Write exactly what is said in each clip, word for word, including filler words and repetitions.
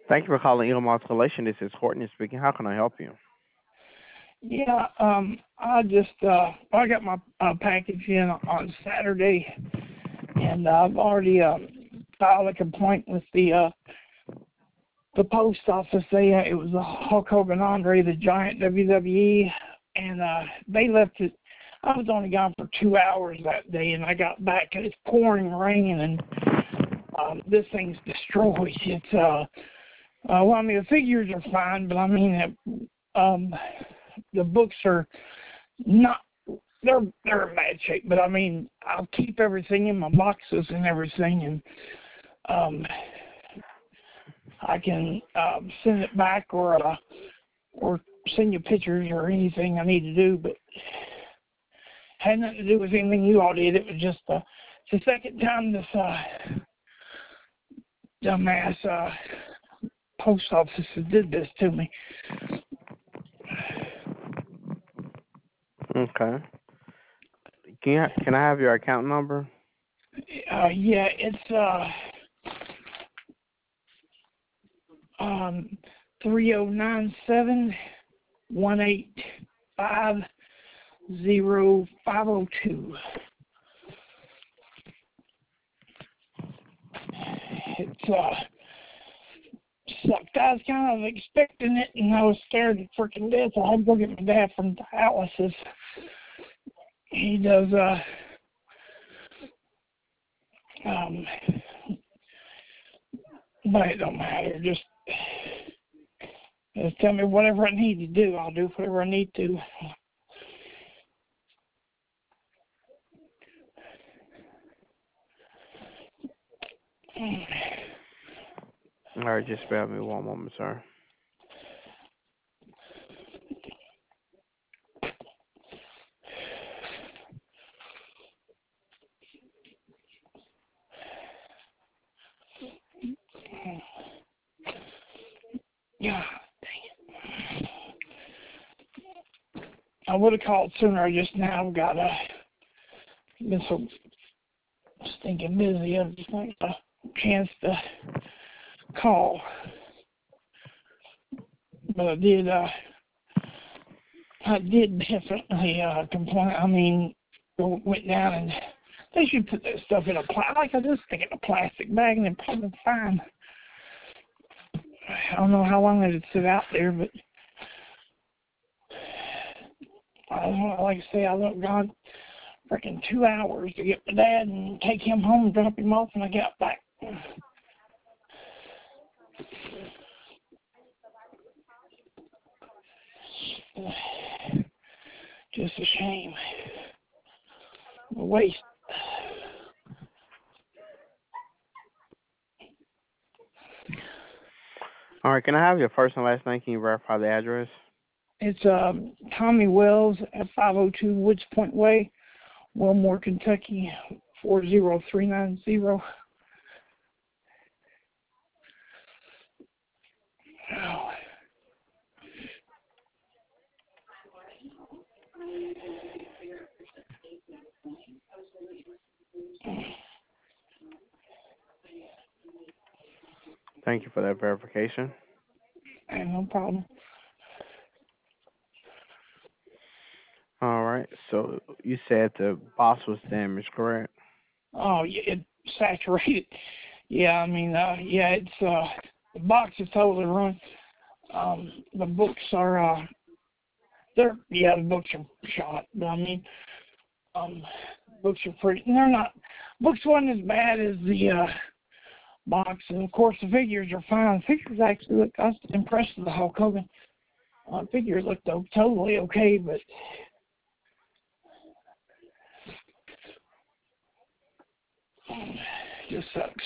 Thank you for calling Eagle Multiculation. This is Courtney speaking. How can I help you? Yeah, um, I just uh, I got my uh, package in on Saturday, and I've already um, filed a complaint with the uh, the post office. They uh, it was a Hulk Hogan Andre the Giant W W E, and uh, they left it. I was only gone for two hours that day, and I got back and it's pouring rain, and um, this thing's destroyed. It's uh, uh, well, I mean the figures are fine, but I mean uh, um, the books are not. They're they're in bad shape, but I mean I'll keep everything in my boxes and everything, and um, I can um, send it back or uh, or send you pictures or anything I need to do, but had nothing to do with anything you all did. It was just uh, it's the second time this uh, dumbass uh, post office did this to me. Okay. Can you, can I have your account number? Uh, yeah, it's uh, um, three oh nine seven one eight five zero five oh two. It's uh sucked. I was kind of expecting it, and I was scared to freaking death. I had to go get my dad from dialysis. He does uh um, but it don't matter. Just just tell me whatever I need to do. I'll do whatever I need to. All right, just bear with me one moment, sir. Yeah, I would have called sooner. I just now got uh, been so stinking busy. I just not got a chance to call. But I did. Uh, I did definitely uh, complain. I mean, went down and they should put that stuff in a pla- like I just stick it in a plastic bag and then put it fine. I don't know how long it'd sit out there, but I don't know, like I say, I looked gone freaking two hours to get my dad and take him home and drop him off, and I got back. Just a shame. A waste. All right, can I have your first and last name? Can you verify the address? It's um, Tommy Wells at five oh two Woods Point Way, Wilmore, Kentucky, four zero three nine zero. Oh. Thank you for that verification. Ain't no problem. All right, so you said the box was damaged, correct? Oh, yeah, it's saturated. Yeah, I mean, uh, yeah, it's uh, the box is totally ruined. Um, the books are, uh, they're, yeah, the books are shot. But I mean, um, books are pretty. They're not. Books wasn't as bad as the uh, box, and of course the figures are fine. Figures actually look. I was impressed with the Hulk Hogan. Uh, figures looked though, totally okay, but um, just sucks.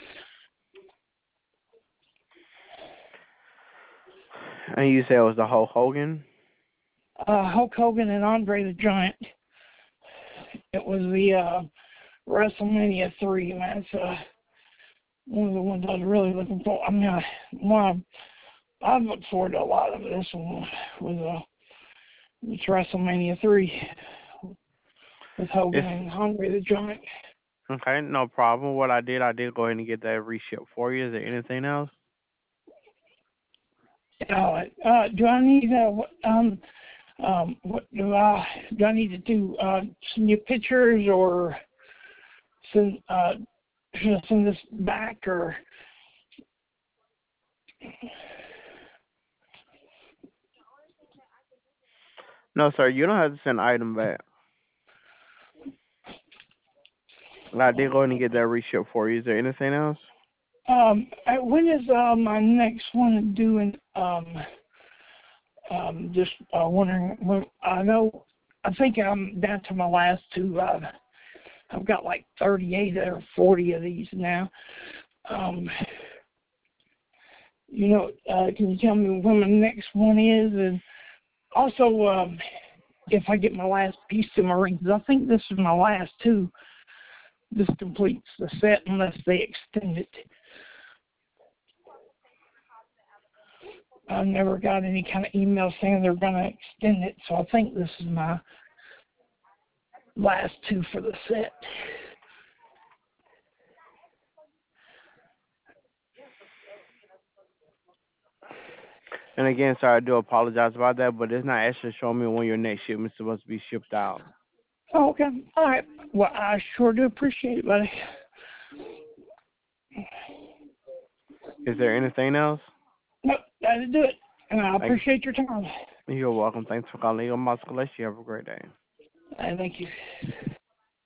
And you said it was the Hulk Hogan? Uh, Hulk Hogan and Andre the Giant. It was the uh, WrestleMania three, man. It's uh, one of the ones I was really looking for. I mean, I, one I looked forward to a lot of this one was uh, it's WrestleMania three with Hogan It's and Andre the Giant. okay, no problem. What I did, I did go ahead and get that reshipped for you. Is there anything else? Uh, uh, do I need uh, what, um um what do I do I need to do? Uh, send you pictures or send uh should I send this back or? No, sir, you don't have to send item back. I did go ahead and get that reshipped for you. Is there anything else? Um, uh, when is uh, my next one doing? Um, um, just uh, wondering. When, I know. I think I'm down to my last two. Uh, I've got like thirty-eight or forty of these now. Um, you know, uh, can you tell me when my next one is? And also, um, if I get my last piece to my ring, because I think this is my last two. This completes the set unless they extend it. I never got any kind of email saying they're going to extend it, so I think this is my last two for the set. And again, sir, I do apologize about that, but it's not actually showing me when your next shipment's supposed to be shipped out. Oh, okay. All right. Well, I sure do appreciate it, buddy. Is there anything else? Nope, that'll do it. And I Thank appreciate your time. You're welcome. Thanks for calling Eagle Muscle. You have a great day. And thank you.